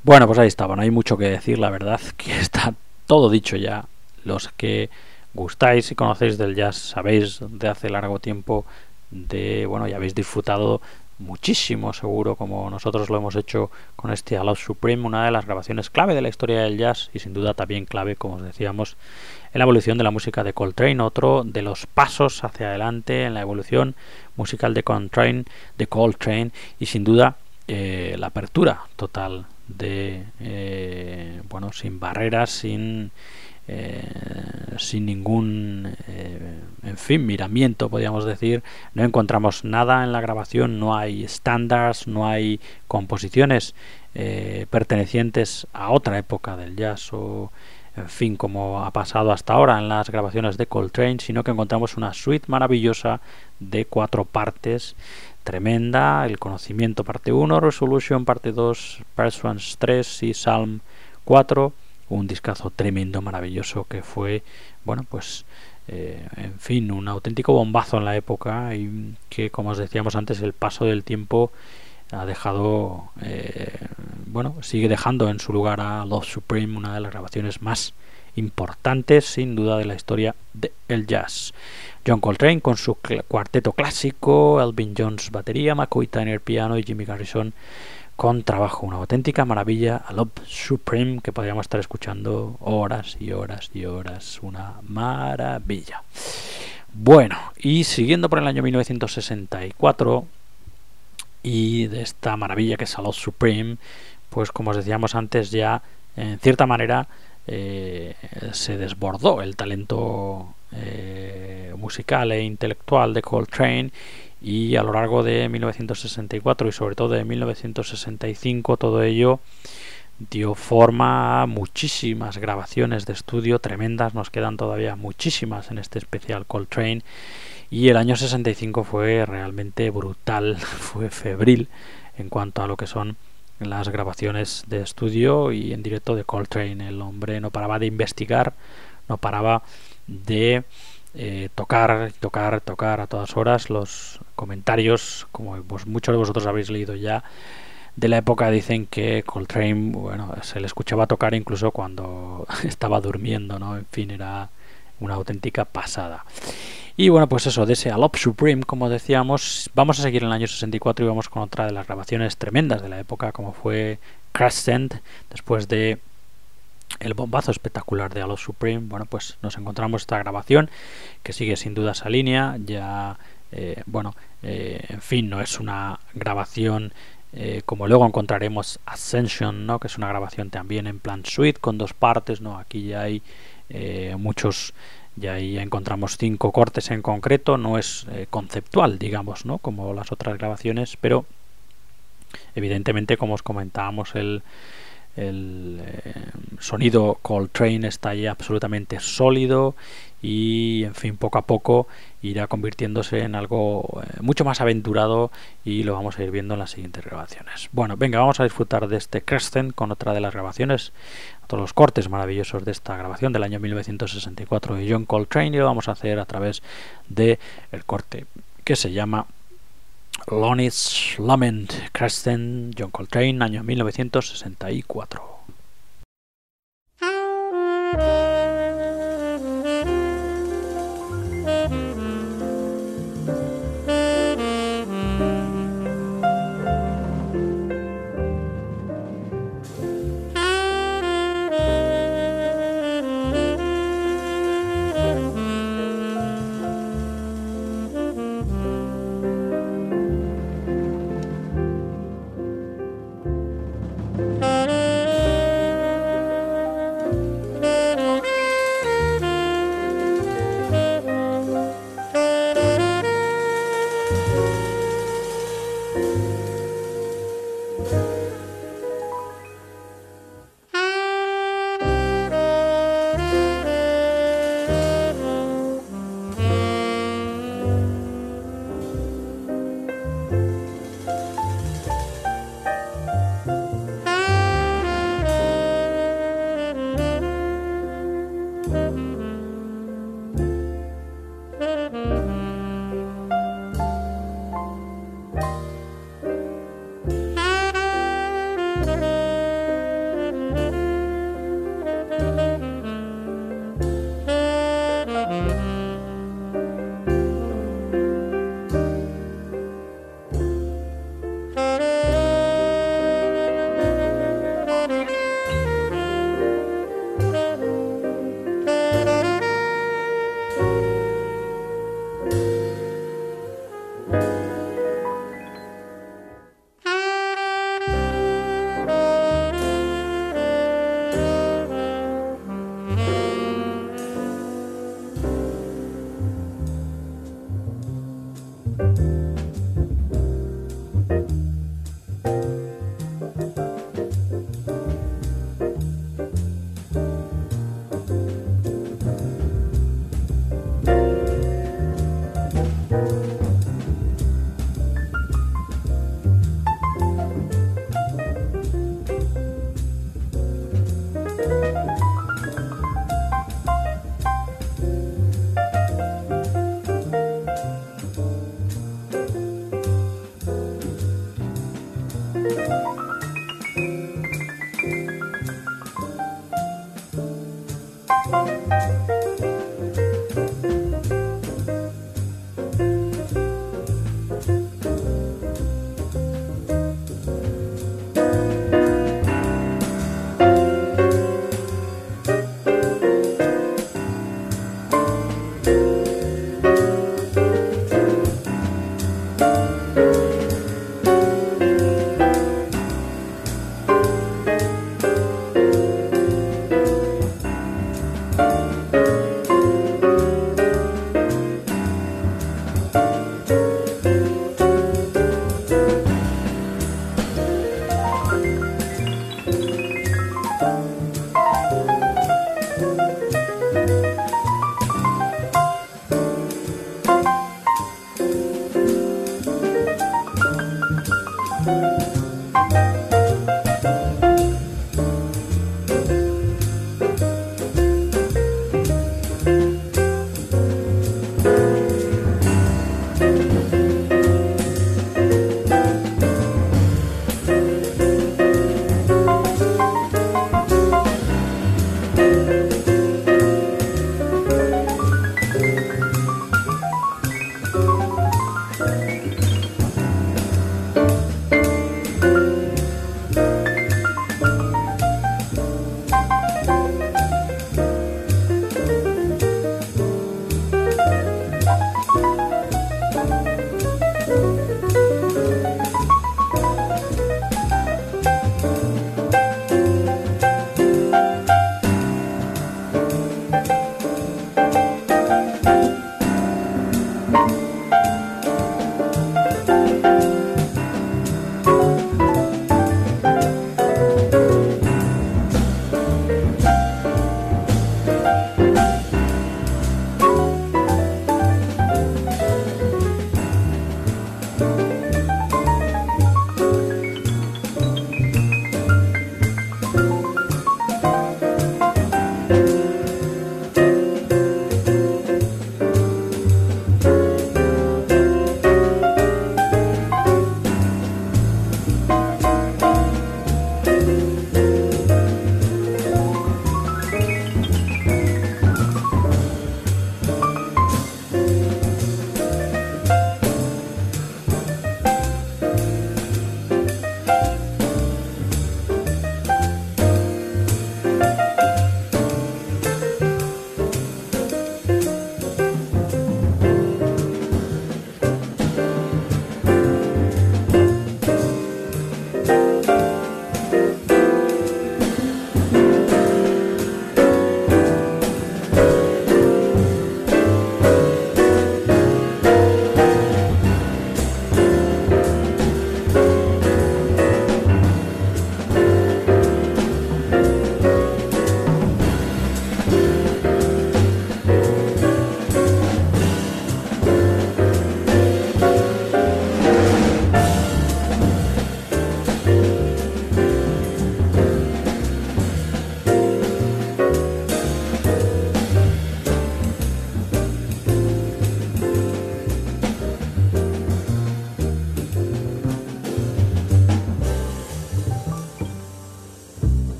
Bueno, pues ahí está, no hay mucho que decir, la verdad que está todo dicho ya. Los que gustáis y conocéis del jazz sabéis de hace largo tiempo bueno, ya habéis disfrutado muchísimo seguro como nosotros lo hemos hecho con este A Love Supreme, una de las grabaciones clave de la historia del jazz y sin duda también clave, como os decíamos, en la evolución de la música de Coltrane, otro de los pasos hacia adelante en la evolución musical de Coltrane y sin duda la apertura total de bueno, sin barreras, sin ningún en fin, miramiento, podríamos decir. No encontramos nada en la grabación, no hay estándares, no hay composiciones pertenecientes a otra época del jazz o en fin, como ha pasado hasta ahora en las grabaciones de Coltrane, sino que encontramos una suite maravillosa de 4 partes tremenda, el conocimiento parte 1, Resolution parte 2, Persuans 3 y Psalm 4, un discazo tremendo, maravilloso que fue, bueno, pues en fin, un auténtico bombazo en la época y que, como os decíamos antes, el paso del tiempo ha dejado, bueno, sigue dejando en su lugar a Love Supreme, una de las grabaciones más importantes sin duda de la historia del jazz. John Coltrane con su cuarteto clásico, Elvin Jones batería, McCoy Tyner piano y Jimmy Garrison con trabajo, una auténtica maravilla, a Love Supreme, que podríamos estar escuchando horas y horas y horas, una maravilla. Bueno, y siguiendo por el año 1964 y de esta maravilla que es a Love Supreme, pues como os decíamos antes, ya en cierta manera se desbordó el talento musical e intelectual de Coltrane y a lo largo de 1964 y sobre todo de 1965 todo ello dio forma a muchísimas grabaciones de estudio tremendas, nos quedan todavía muchísimas en este especial Coltrane y el año 65 fue realmente brutal, fue febril en cuanto a lo que son las grabaciones de estudio y en directo de Coltrane. El hombre no paraba de investigar, no paraba de tocar a todas horas. Los comentarios, como pues muchos de vosotros habéis leído ya de la época, dicen que Coltrane, bueno, se le escuchaba tocar incluso cuando estaba durmiendo, ¿no? En fin, era una auténtica pasada. Y bueno, pues eso, de ese A Love Supreme, como decíamos, vamos a seguir en el año 64 y vamos con otra de las grabaciones tremendas de la época, como fue Crescent, después de el bombazo espectacular de A Love Supreme. Bueno, pues nos encontramos esta grabación que sigue sin duda esa línea, ya, bueno, en fin, no es una grabación como luego encontraremos Ascension, ¿no? Que es una grabación también en plan suite con 2 partes, ¿no? Aquí ya hay muchos, ya ahí encontramos 5 cortes en concreto, no es conceptual, digamos, ¿no? Como las otras grabaciones, pero evidentemente, como os comentábamos, el sonido Coltrane está ahí absolutamente sólido y en fin, poco a poco irá convirtiéndose en algo mucho más aventurado y lo vamos a ir viendo en las siguientes grabaciones. Bueno, venga, vamos a disfrutar de este Crescent con otra de las grabaciones, todos los cortes maravillosos de esta grabación del año 1964 de John Coltrane, y lo vamos a hacer a través de el corte que se llama Lonnie's Lament, Crescent, John Coltrane, año 1964.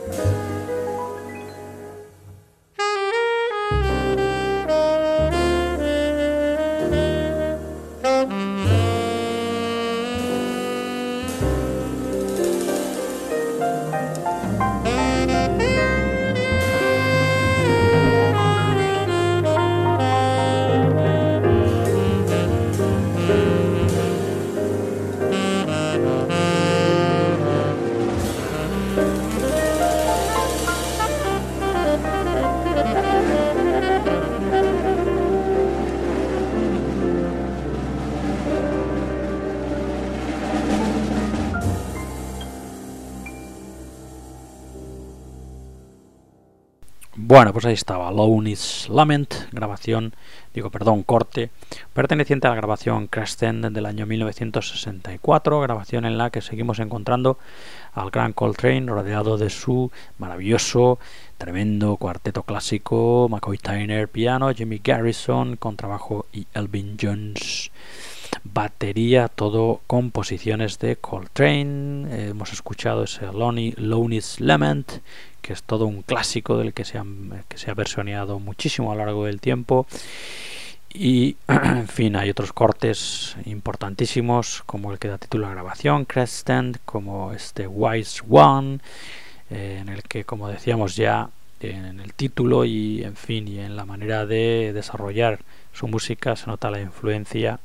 Bueno, pues ahí estaba, Lonely's Lament, corte, perteneciente a la grabación Crescent del año 1964, grabación en la que seguimos encontrando al gran Coltrane rodeado de su maravilloso, tremendo cuarteto clásico, McCoy Tyner piano, Jimmy Garrison contrabajo y Elvin Jones batería, todo composiciones de Coltrane. Hemos escuchado ese Lonely's Lament, que es todo un clásico del que se ha versioneado muchísimo a lo largo del tiempo. Y en fin, hay otros cortes importantísimos como el que da título a la grabación Crescent, como este Wise One, en el que, como decíamos ya en el título y en fin y en la manera de desarrollar su música, se nota la influencia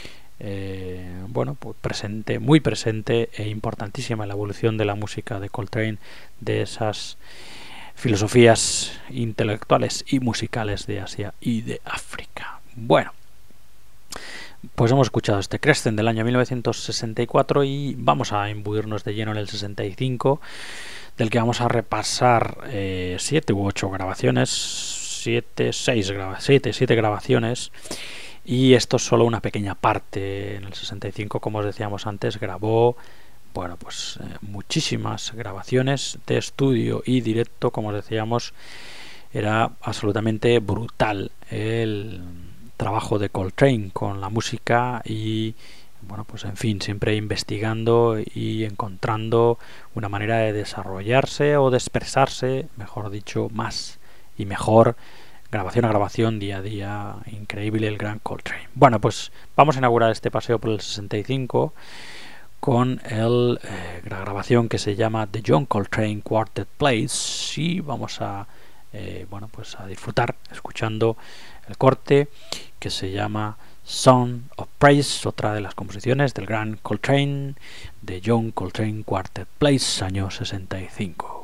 pues muy presente e importantísima en la evolución de la música de Coltrane, de esas filosofías intelectuales y musicales de Asia y de África. Bueno, pues hemos escuchado este Crescent del año 1964 y vamos a imbuirnos de lleno en el 65, del que vamos a repasar 7 u 8 grabaciones, 7 grabaciones. Y esto es solo una pequeña parte. En el 65, como os decíamos antes, grabó muchísimas grabaciones de estudio y directo. Como os decíamos, era absolutamente brutal el trabajo de Coltrane con la música y siempre investigando y encontrando una manera de desarrollarse o de expresarse, mejor dicho, más y mejor, grabación a grabación, día a día, increíble el gran Coltrane. Bueno, pues vamos a inaugurar este paseo por el 65 con la grabación que se llama The John Coltrane Quartet Plays, y vamos a disfrutar escuchando el corte que se llama Song of Praise, otra de las composiciones del gran Coltrane, de John Coltrane Quartet Plays, año 65.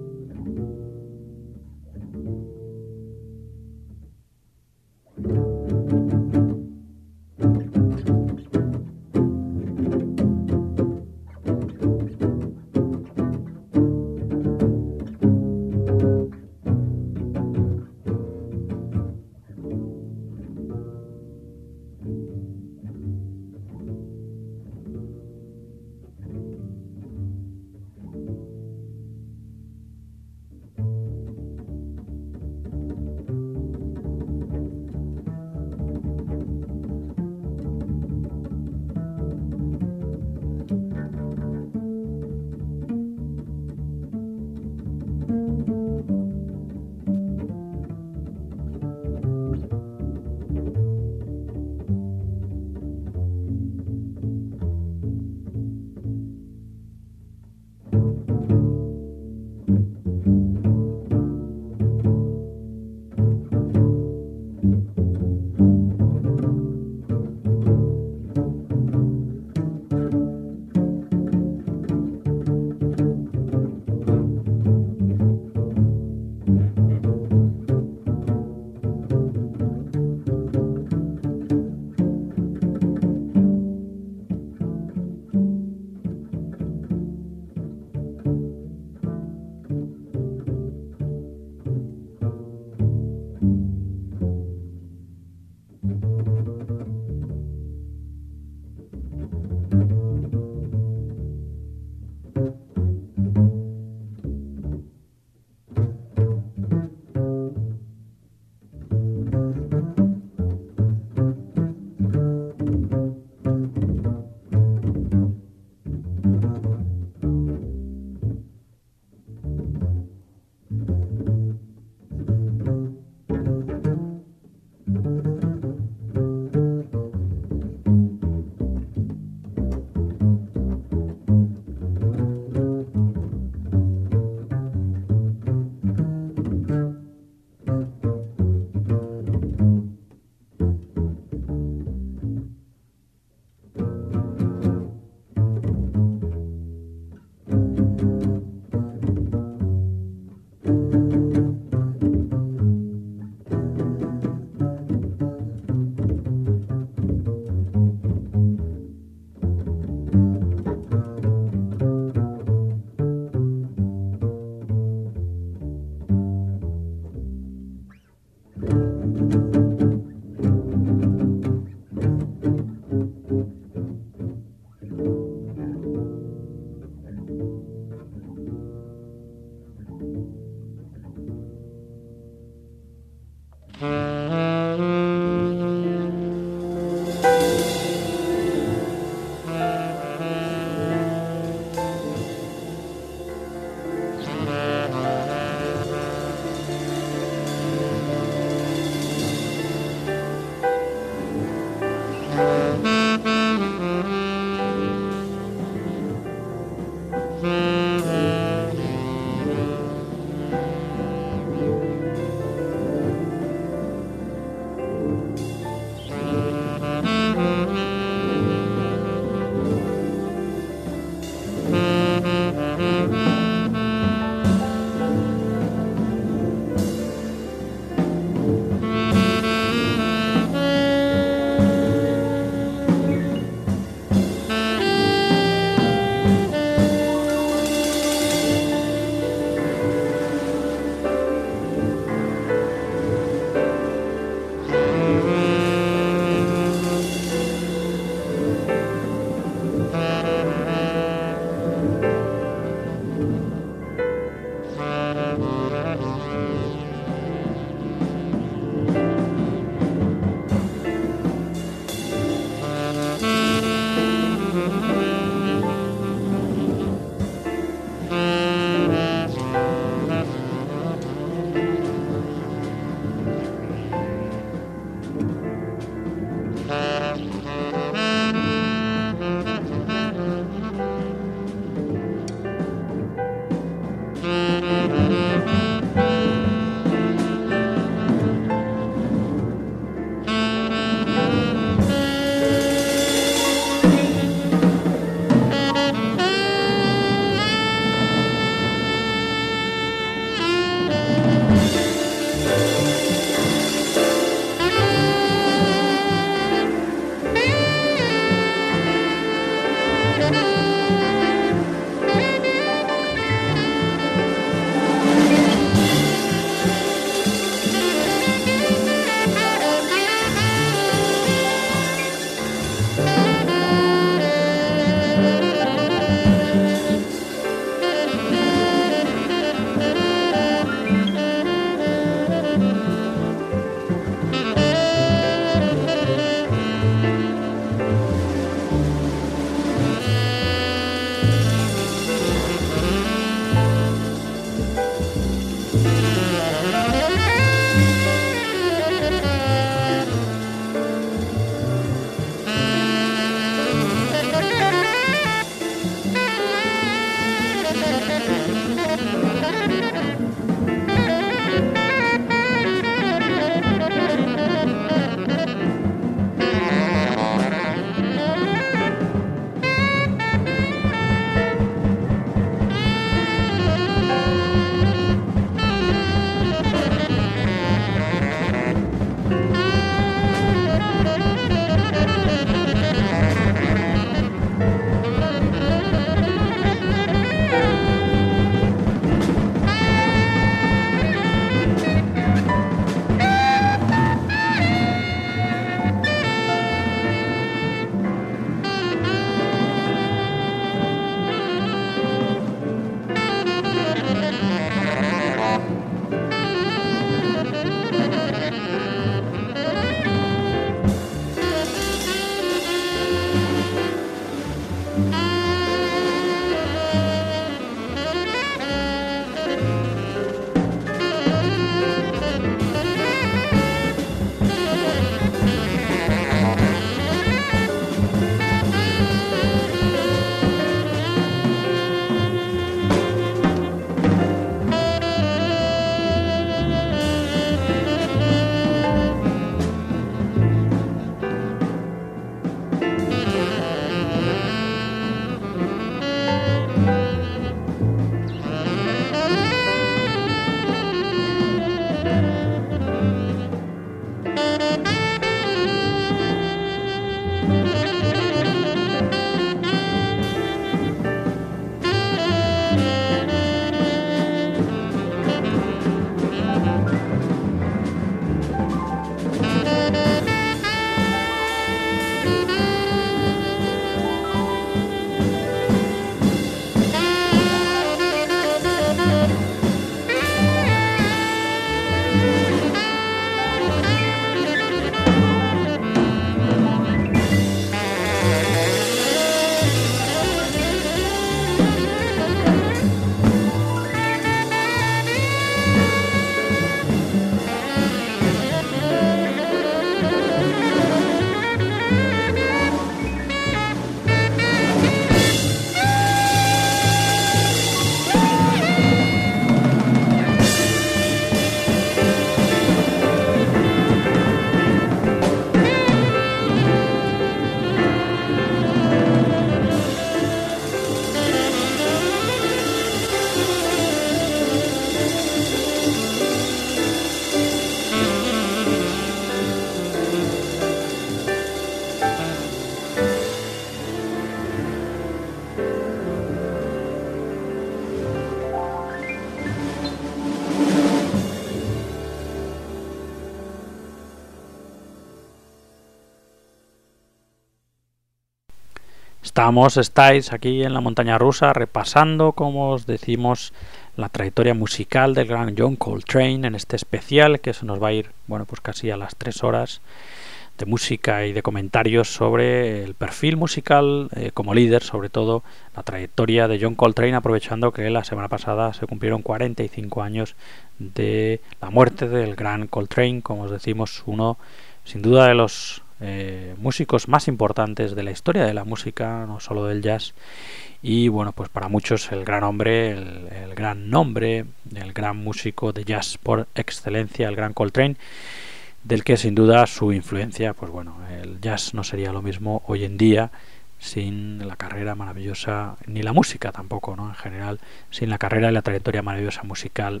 Estáis aquí en la montaña rusa repasando, como os decimos, la trayectoria musical del gran John Coltrane en este especial que se nos va a ir, bueno, pues casi a las 3 horas de música y de comentarios sobre el perfil musical como líder, sobre todo la trayectoria de John Coltrane, aprovechando que la semana pasada se cumplieron 45 años de la muerte del gran Coltrane, como os decimos, uno sin duda de los músicos más importantes de la historia de la música, no solo del jazz, y bueno, pues para muchos el gran hombre, el gran nombre, el gran músico de jazz por excelencia, el gran Coltrane, del que sin duda su influencia, pues bueno, el jazz no sería lo mismo hoy en día sin la carrera maravillosa, ni la música tampoco, ¿no? En general, sin la carrera y la trayectoria maravillosa musical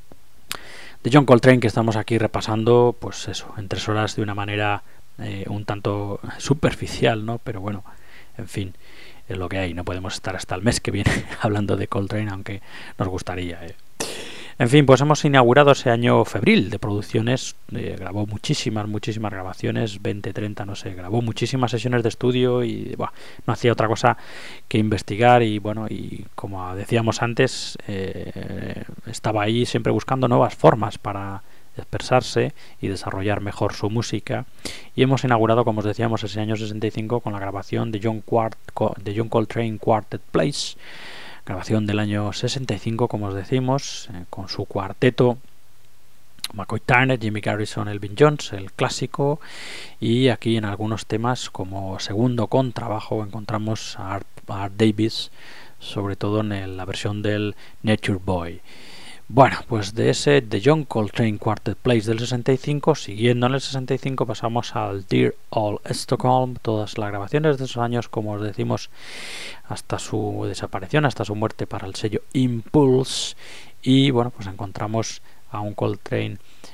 de John Coltrane, que estamos aquí repasando, pues eso, en 3 horas de una manera un tanto superficial, ¿no? Pero bueno, en fin, es lo que hay. No podemos estar hasta el mes que viene hablando de Coltrane, aunque nos gustaría, En fin, pues hemos inaugurado ese año febril de producciones, grabó muchísimas grabaciones, 20, 30, no sé, grabó muchísimas sesiones de estudio y no hacía otra cosa que investigar y bueno, y como decíamos antes, estaba ahí siempre buscando nuevas formas para expresarse y desarrollar mejor su música, y hemos inaugurado, como os decíamos, ese año 65 con la grabación de John Coltrane Quartet Plays, grabación del año 65, como os decimos, con su cuarteto McCoy Tyner, Jimmy Garrison, Elvin Jones, el clásico, y aquí en algunos temas como segundo contrabajo encontramos a Art Davis, sobre todo en la versión del Nature Boy. Bueno, pues de John Coltrane Quartet Plays del 65, siguiendo en el 65 pasamos al Dear Old Stockholm, todas las grabaciones de esos años, como os decimos, hasta su desaparición, hasta su muerte para el sello Impulse, y bueno, pues encontramos a un Coltrane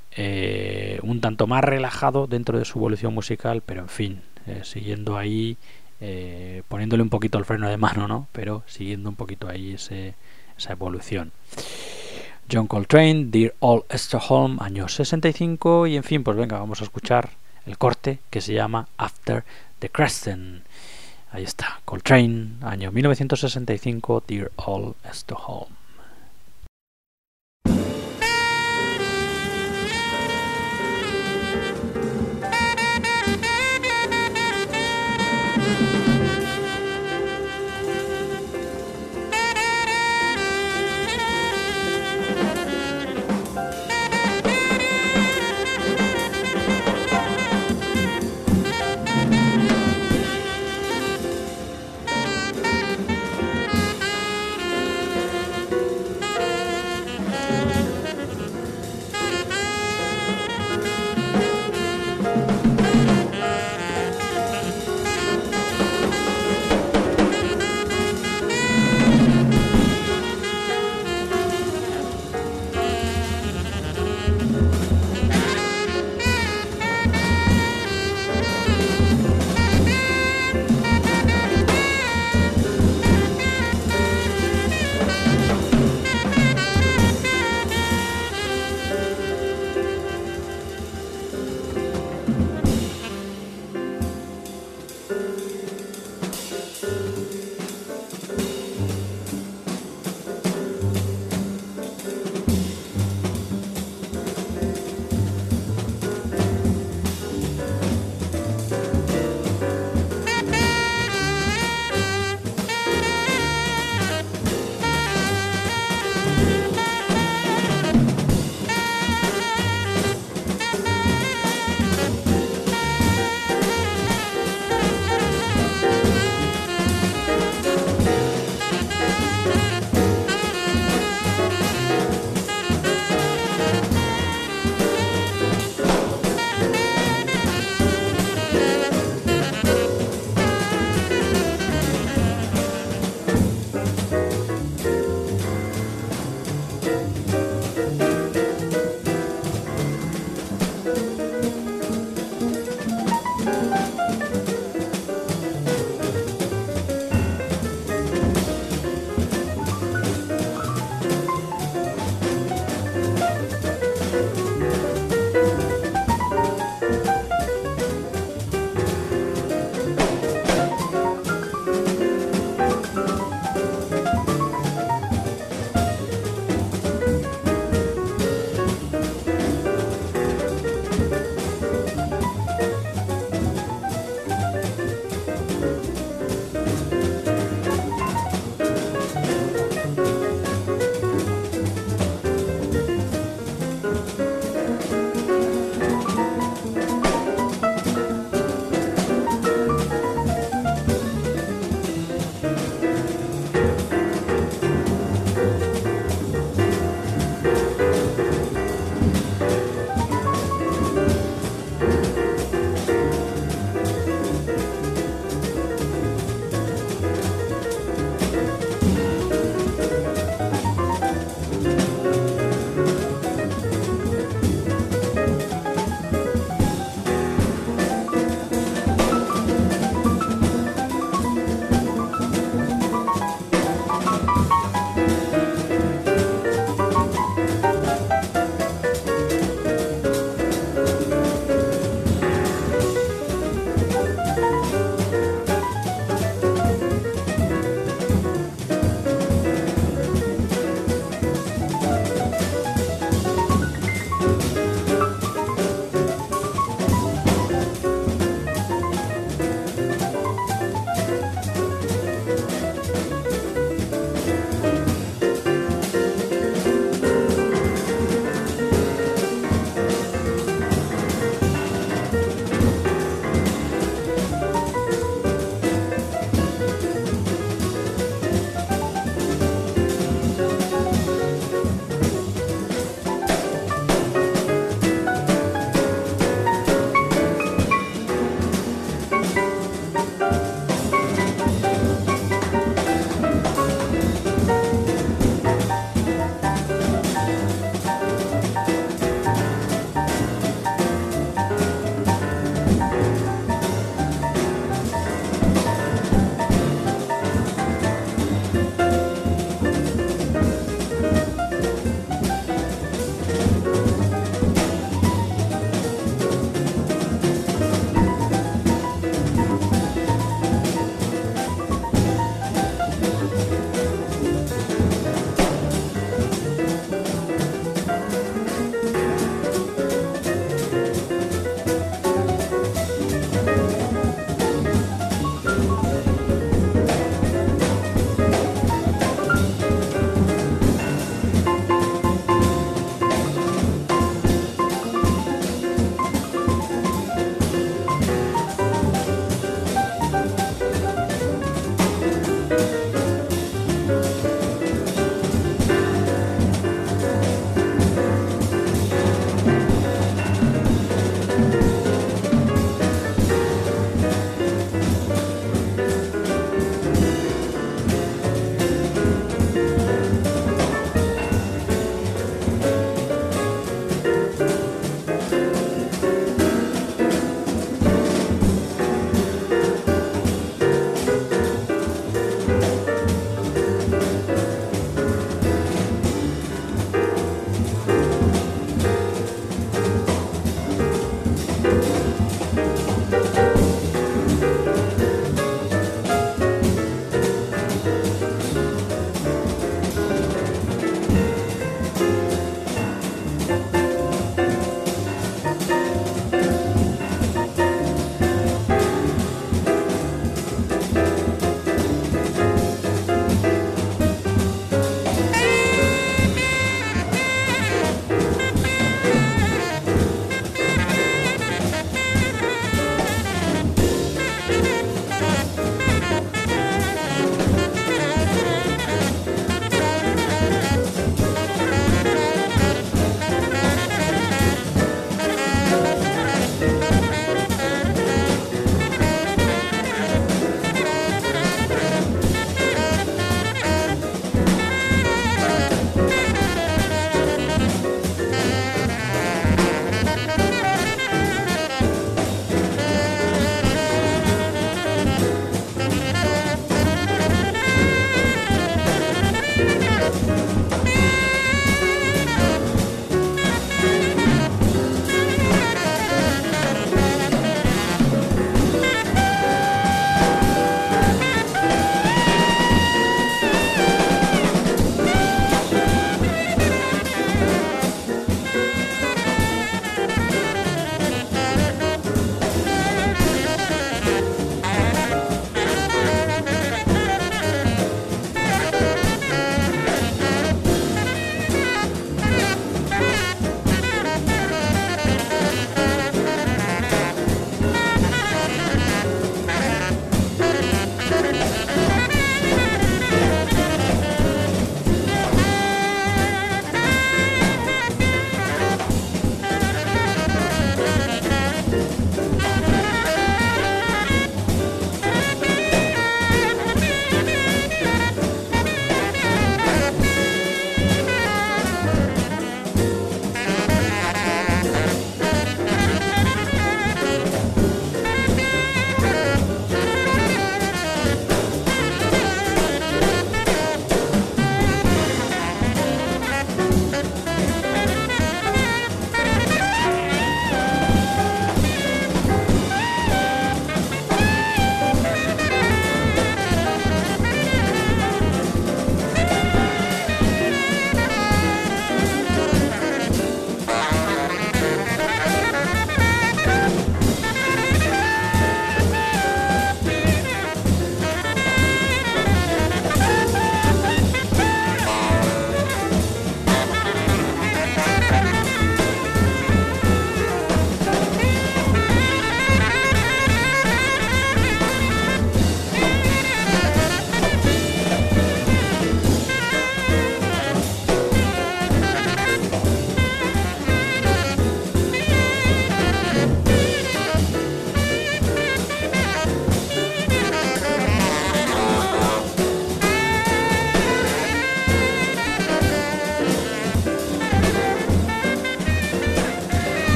un tanto más relajado dentro de su evolución musical, pero en fin, siguiendo ahí, poniéndole un poquito el freno de mano, ¿no? Pero siguiendo un poquito ahí esa evolución. John Coltrane, Dear Old Stockholm, año 65, y en fin, pues venga, vamos a escuchar el corte que se llama After the Crescent. Ahí está, Coltrane, año 1965, Dear Old Stockholm.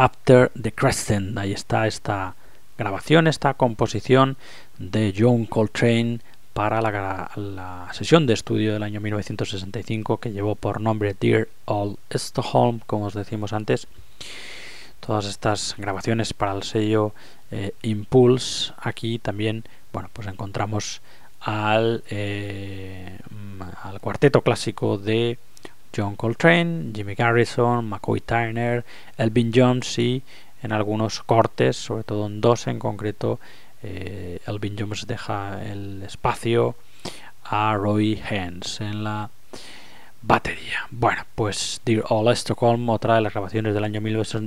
After the Crescent. Ahí está esta grabación, esta composición de John Coltrane para la sesión de estudio del año 1965, que llevó por nombre Dear Old Stockholm, como os decimos antes. Todas estas grabaciones para el sello Impulse. Aquí también, bueno, pues encontramos al cuarteto clásico de John Coltrane, Jimmy Garrison, McCoy Tyner, Elvin Jones, y en algunos cortes, sobre todo en dos en concreto, Elvin Jones deja el espacio a Roy Haynes en la batería. Bueno, pues Dear Old Stockholm, otra de las grabaciones del año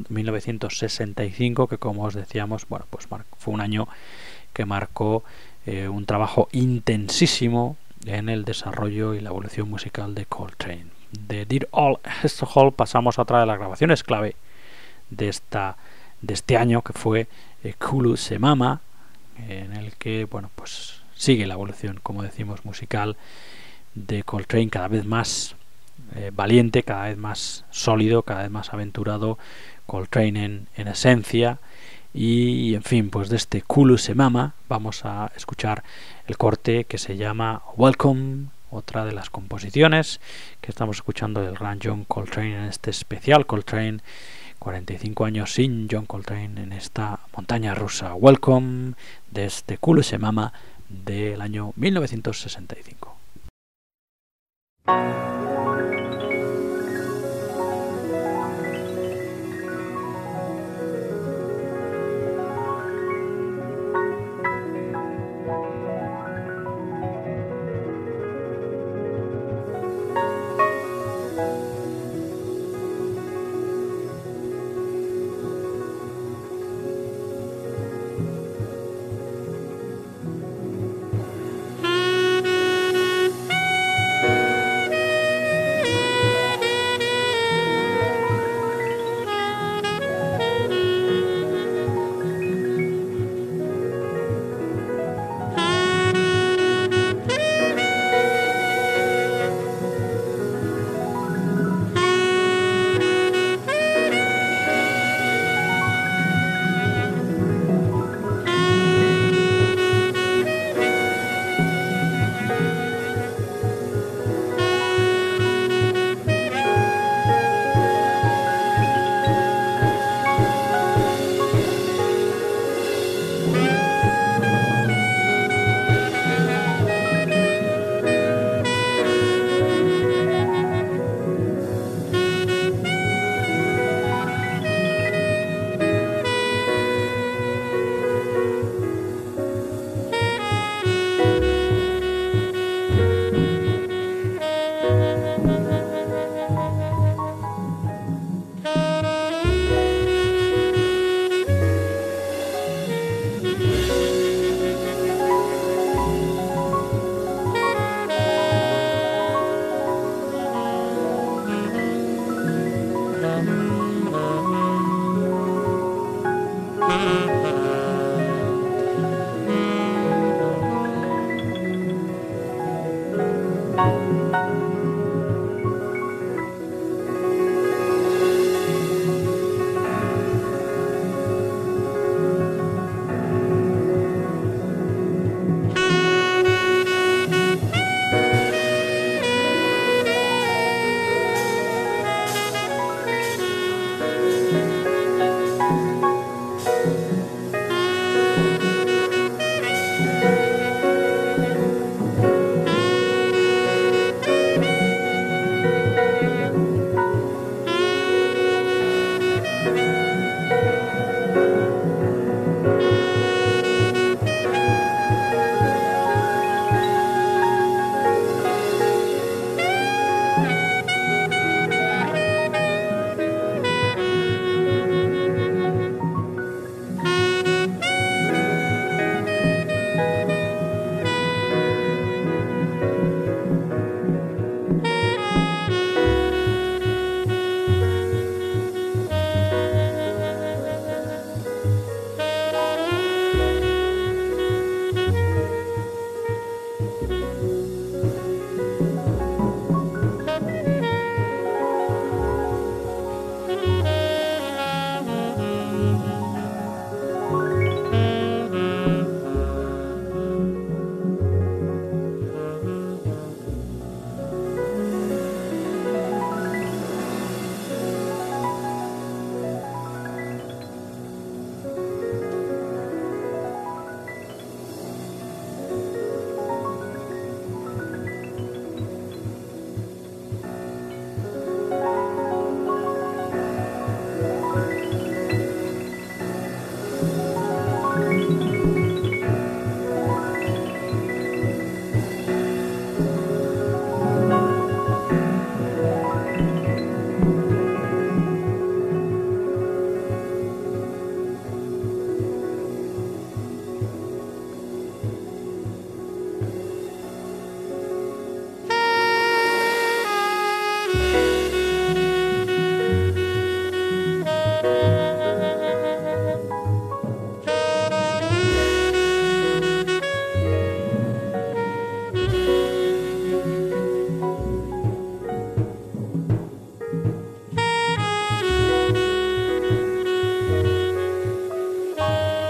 1965, que, como os decíamos, bueno, pues fue un año que marcó un trabajo intensísimo en el desarrollo y la evolución musical de Coltrane. De Dear Old Stockholm pasamos a otra de las grabaciones clave de este año, que fue Kulu Se Mama, en el que, bueno, pues sigue la evolución, como decimos, musical de Coltrane, cada vez más valiente, cada vez más sólido, cada vez más aventurado. Coltrane en esencia. Y, en fin, pues de este Kulu Se Mama vamos a escuchar el corte que se llama Welcome, otra de las composiciones que estamos escuchando del gran John Coltrane en este especial Coltrane, 45 años sin John Coltrane en esta montaña rusa. Welcome, de este Kulu Se Mama del año 1965.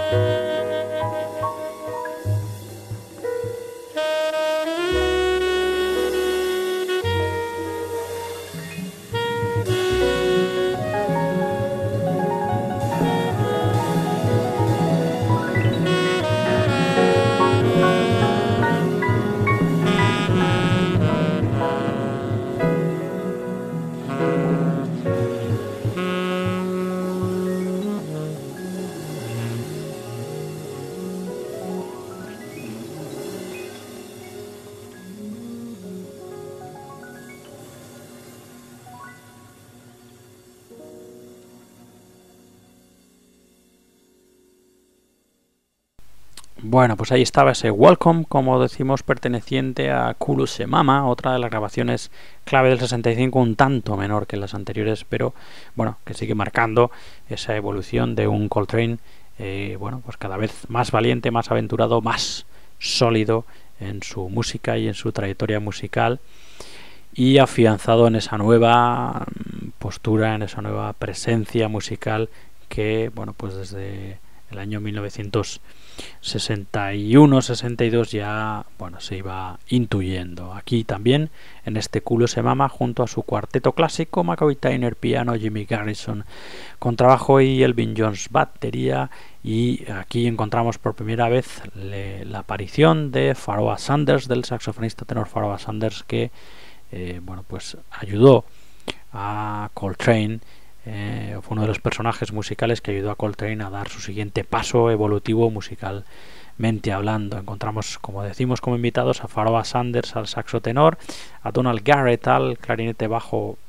Bueno, pues ahí estaba ese Welcome, como decimos, perteneciente a Kulu Se Mama, otra de las grabaciones clave del 65, un tanto menor que las anteriores, pero bueno, que sigue marcando esa evolución de un Coltrane, bueno, pues cada vez más valiente, más aventurado, más sólido en su música y en su trayectoria musical, y afianzado en esa nueva postura, en esa nueva presencia musical que, bueno, pues desde el año 1961-62 ya, bueno, se iba intuyendo. Aquí también, en este Kulu Se Mama, junto a su cuarteto clásico, McCoy Tyner piano, Jimmy Garrison contrabajo y Elvin Jones batería, y aquí encontramos por primera vez la aparición de Pharoah Sanders, del saxofonista tenor Pharoah Sanders, que bueno, pues ayudó a Coltrane. Fue uno de los personajes musicales que ayudó a Coltrane a dar su siguiente paso evolutivo musicalmente hablando. Encontramos, como decimos, como invitados a Pharoah Sanders al saxo tenor, a Donald Garrett al clarinete bajo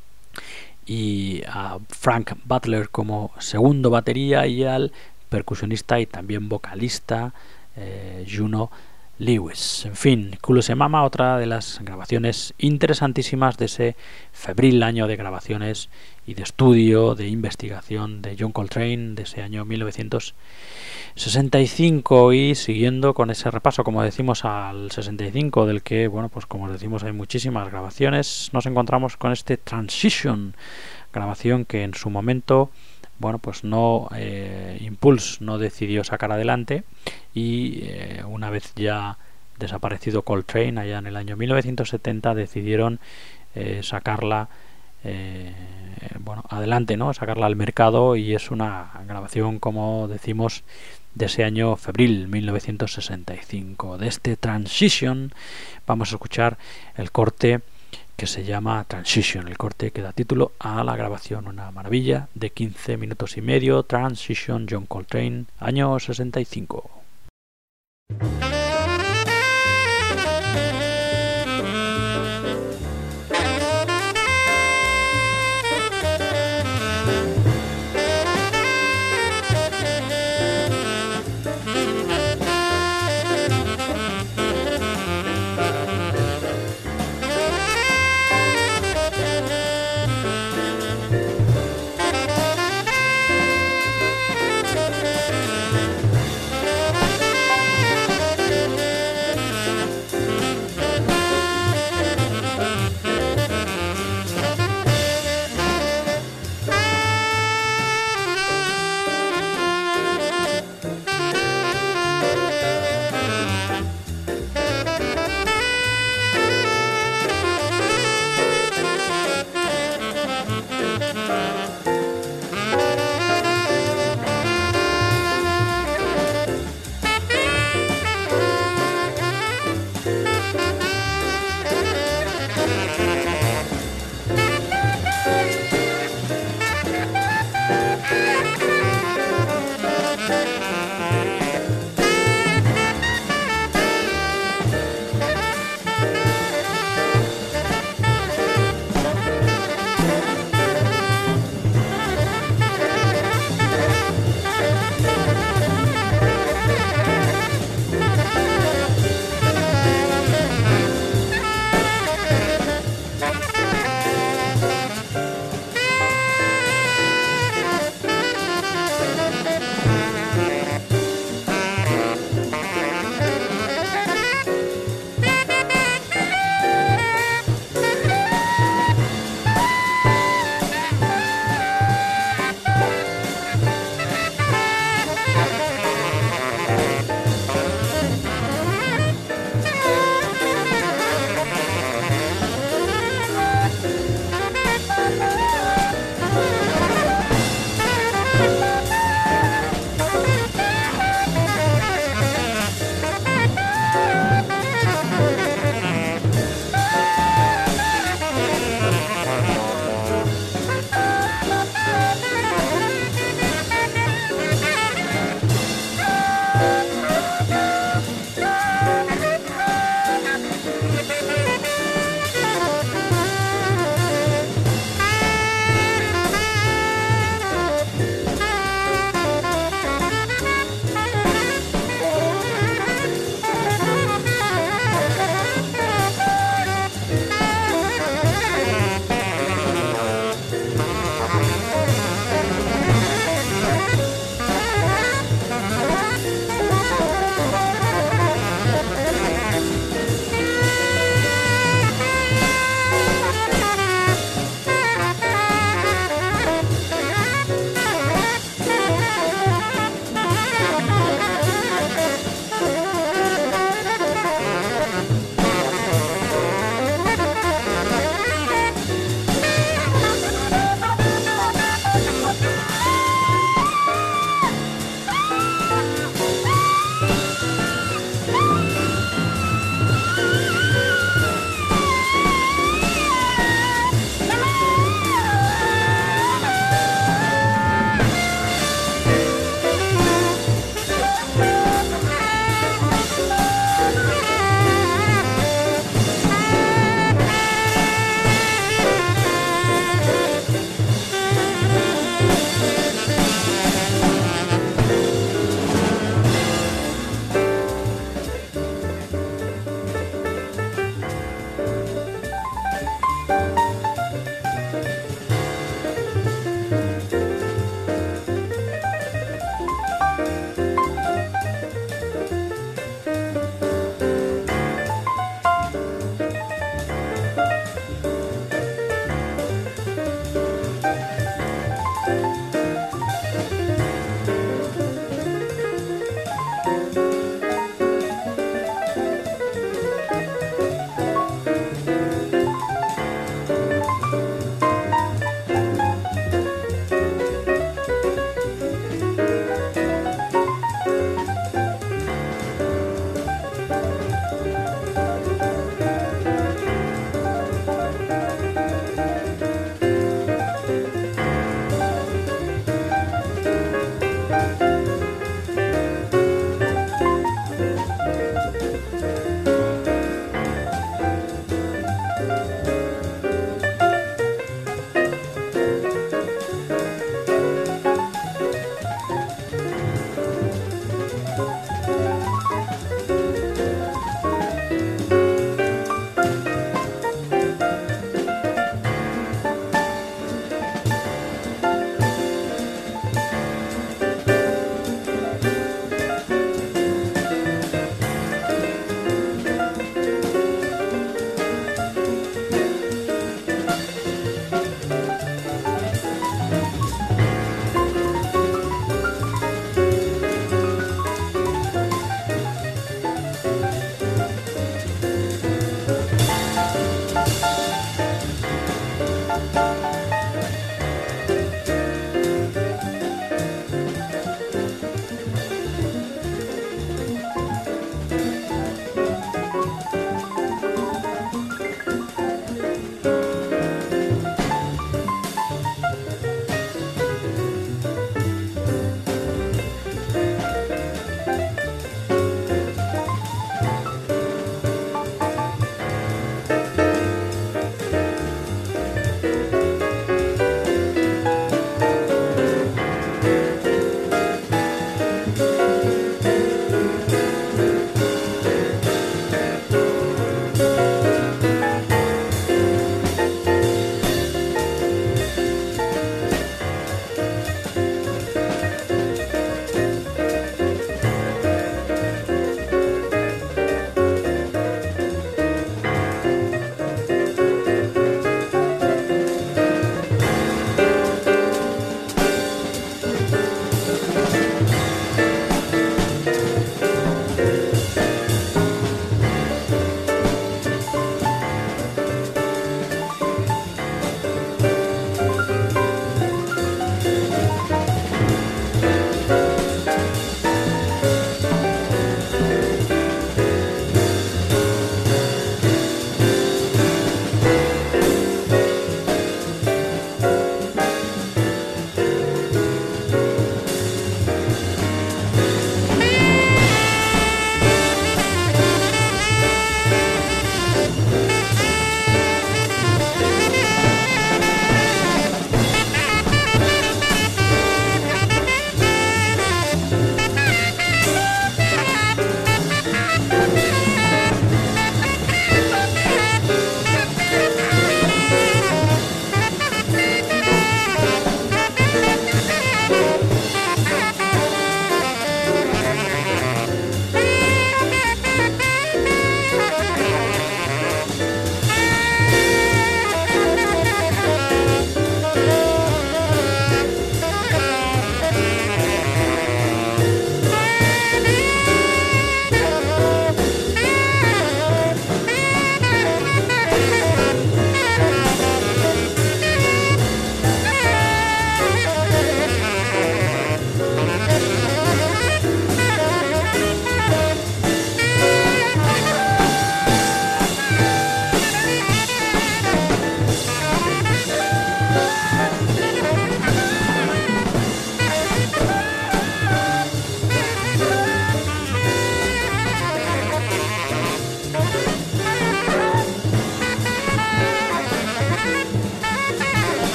y a Frank Butler como segundo batería, y al percusionista y también vocalista Juno Lewis. En fin, Kulu Se Mama, otra de las grabaciones interesantísimas de ese febril año de grabaciones y de estudio, de investigación de John Coltrane, de ese año 1965. Y siguiendo con ese repaso, como decimos, al 65, del que, bueno, pues como decimos, hay muchísimas grabaciones, nos encontramos con este Transition, grabación que en su momento, bueno, pues no Impulse no decidió sacar adelante, y una vez ya desaparecido Coltrane allá en el año 1970 decidieron sacarla bueno, adelante, ¿no? Sacarla al mercado, y es una grabación, como decimos, de ese año febril 1965. De este Transition vamos a escuchar el corte que se llama Transition, el corte que da título a la grabación, una maravilla de 15 minutos y medio, Transition, John Coltrane, año 65.